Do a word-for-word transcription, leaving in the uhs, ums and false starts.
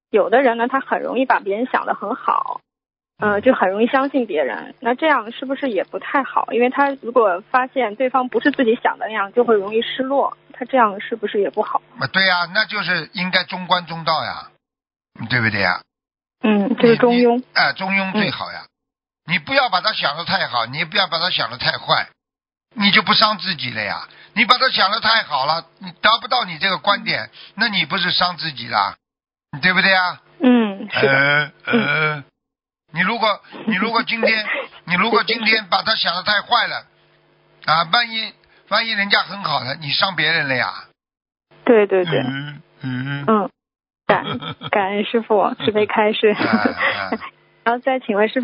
有的人呢，他很容易把别人想得很好，呃，就很容易相信别人。那这样是不是也不太好？因为他如果发现对方不是自己想的那样，就会容易失落。他这样是不是也不好？ 啊，对呀、那就是应该中观中道呀，对不对呀？ 嗯，就是中庸。 哎、中庸最好呀。你不要把他想得太好，你也不要把他想得太坏，你就不伤自己了呀。你把他想得太好了，你得不到你这个观点，那你不是伤自己了，对不对呀？ 嗯，是的。 呃呃， 嗯、 你如果你如果今天你如果今天把他想得太坏了啊，万一万一人家很好的，你伤别人了呀。 对对对。 嗯嗯嗯，感感恩师傅慈悲开示。 啊啊然后再请问师傅。